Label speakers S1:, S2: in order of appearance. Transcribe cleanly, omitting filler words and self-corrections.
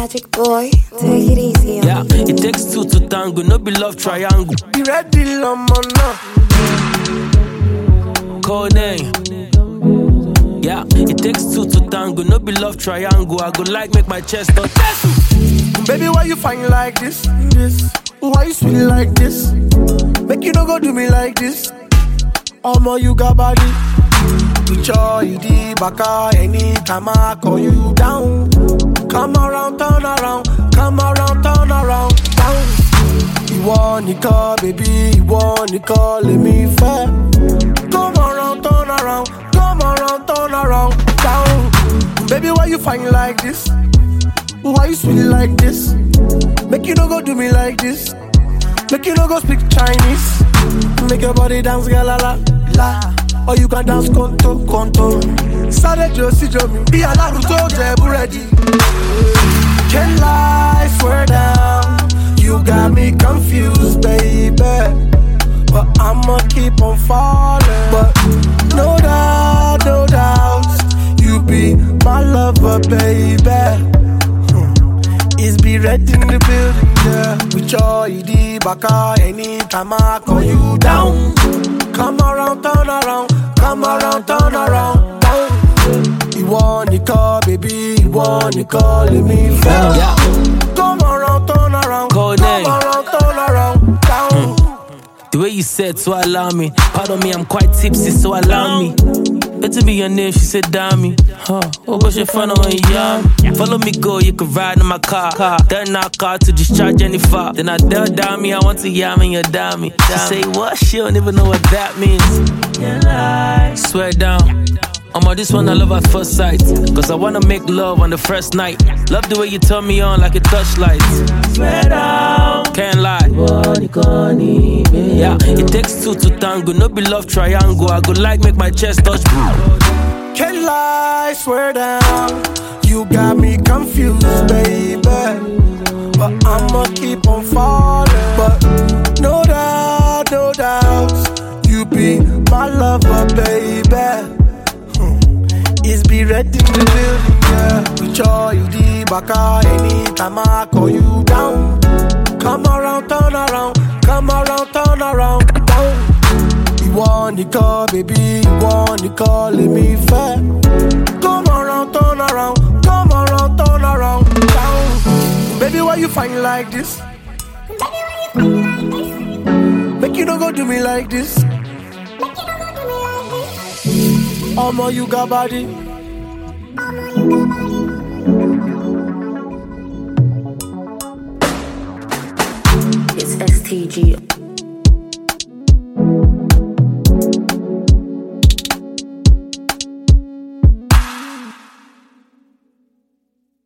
S1: Magic boy, take it easy.
S2: Yeah, it takes two to tango, no be love triangle.
S3: You ready, Lamana?
S2: Code name. Yeah, it takes two to tango, no be love triangle. I go like make my chest touch.
S3: Baby, why you fine like this? Why you sweet like this? Make you don't go do me like this. Omo, you got body. With your ID, baka, anytime I call you down. Come around, turn around. Come around, turn around, down. You want it, call, baby. You want it, call, let me fair. Come around, turn around. Come around, turn around, down. Baby, why you fine like this? Why you sweet like this? Make you don't go do me like this. Make you don't go speak Chinese. Make your body dance, girl, la la la. Or you can dance conto, conto. Sade Josie Jomi, be a la ruto, jebu ready. Can't lie, swear down. You got me confused, baby. But I'ma keep on falling. But no doubt, no doubt, you be my lover, baby. Is be ready in the building, yeah. With your ID, baka, anytime I call you down. Come around, turn around. Come around, turn around, down. You want it, call, baby. You want it, call, let me fail.
S2: Yeah.
S3: Come around, turn around.
S2: Code name.
S3: Come around, turn around, down.
S2: The way you said, so allow me. Pardon me, I'm quite tipsy, so allow me. Better be your name, she said, Dami. Oh, but she fun on young. Follow me, go, you can ride in my car. Then I car to discharge any far. Then I tell Dami, I want to yam in your Dami. She say, what? She don't even know what that means. Swear down. This one I love at first sight. Cause I wanna make love on the first night. Love the way you turn me on like a touchlight. Swear down. Can't lie. Yeah, it takes two to tango, no be love triangle. I go like make my chest touch.
S3: Can't lie, swear down. You got me confused, baby. But I'ma keep on falling. But no doubt, no doubt, you be my lover, baby. Is be ready in the building, yeah. With your ID, baka, anytime I call you down. Come around, turn around. Come around, turn around, down. You want it, call, baby. You want it, call, let me fair. Come around, turn around. Come around, turn around, down. Baby, why you fine like this? Make you don't go do me like this. Omo, you got body.
S1: It's STG.